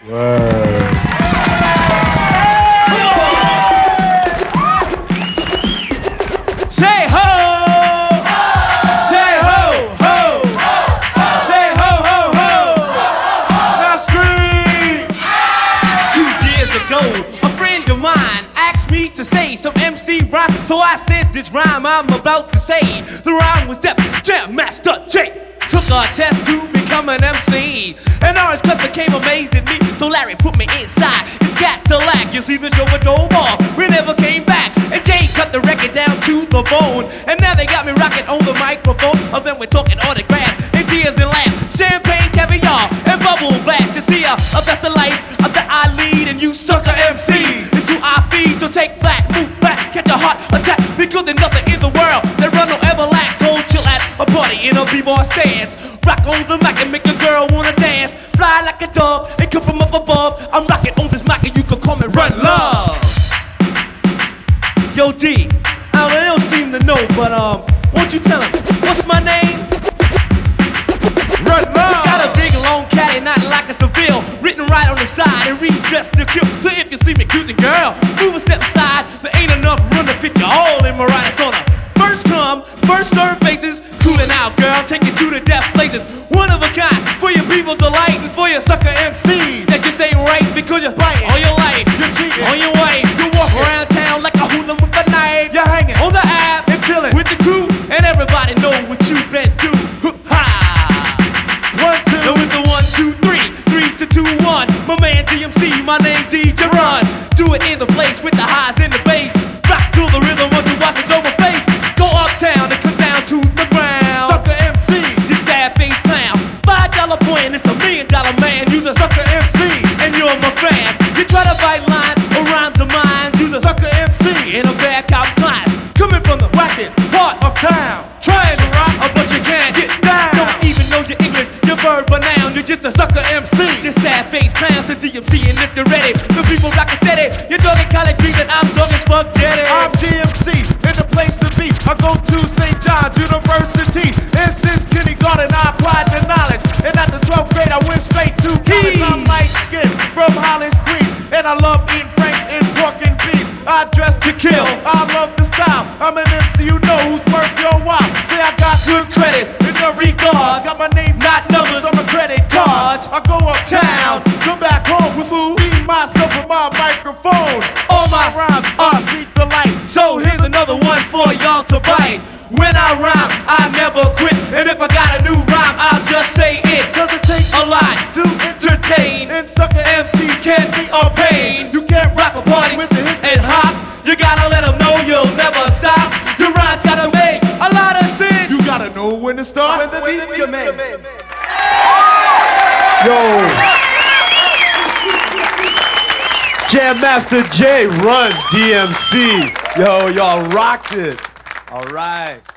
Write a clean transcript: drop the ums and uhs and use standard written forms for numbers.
Word. Say ho! Say ho, ho! Say ho, ho, ho! Now scream! 2 years ago, a friend of mine asked me to say some MC rhyme, so I said this rhyme I'm about to say. The rhyme was Def Jam Master Jay. Took a test to become an MC. An orange cutter came amazed at me, so Larry put me inside his Cadillac. You see, the show was drove off, we never came back. And Jay cut the record down to the bone. And now they got me rocking on the microphone. Of them we're talking autographs and tears and laughs, champagne, caviar, and bubble blast. You see, that's the life that I lead, and you sucker MCs into our feed. So take flat, move back, catch a heart attack, because there's nothing in the world that run no ever lack. Cold chill at a party in a b-boy stance. Rock on the mic and make a girl wanna dance. Fly like a dove and come from up above. I'm rocking on this mic and you can call me Run Love. Yo D, they don't seem to know, but won't you tell them what's my name? Run Love. Got a big long caddy, not like a Seville, written right on the side and redressed to kill. So if you see me cruising, girl, move a step aside. There ain't enough room to fit you all in my ride. It's on a first come, first serve basis. Cooling out, girl, take you to the death places. One of a kind, for your people delight, and for your sucker MCs that just ain't right because you're biting on your life, You're cheating. on your way, You're walking around town like a hooligan with a knife. You're hanging on the app and chilling with the crew, and everybody know what you've been through. Ha! 1, 2. Now with the 1, 2, 3, 3 to 2, 1. My man DMC, my name DJ Run. Do it in the place with the highs and the bass. Rock to the rhythm once you watch it go my face. Go uptown and come down to the ground. Sucker MC. You sad face clown. $5 point, it's $1 million man. You the Sucker MC. and you're my fan. You try to bite lines or rhymes of mine. You the Sucker MC. in a bad cop climb. Coming from the Wackest part of town. trying to rock, rock, but you can't get down. Don't even know your English, your verb noun. You're just a Sucker MC. This sad face clown to DMC, and if you're ready, the people rockin' steady. You're dog in college dreams and I'm dog as spaghetti. I'm GMC, in the place to be. I go to St. John's University. And since kindergarten, I acquired the knowledge. And at the 12th grade, I went straight to college. I'm light skinned from Hollis, Queens. And I love eating franks and pork and beans. I dress to kill, I love the style. I'm an MC, you know who's worth your while. Say I got good credit in the regard. Got my name, not numbers, on my credit card. I go uptown, come back home with food. Eat myself with my microphone. All my rhymes are sweet delight. So here's another one for y'all to bite. When I rhyme, I never quit. And if I got a new rhyme, I'll just say it. Cause it takes A lot to entertain. And sucker MCs can be a pain. You can't rock a party with the hip and hop. You gotta let them know you'll never stop. Your rhymes gotta make a lot of sense. You gotta know when to start. When the beats commence. Yo. Jam Master Jay, Run DMC. Yo, y'all rocked it. All right.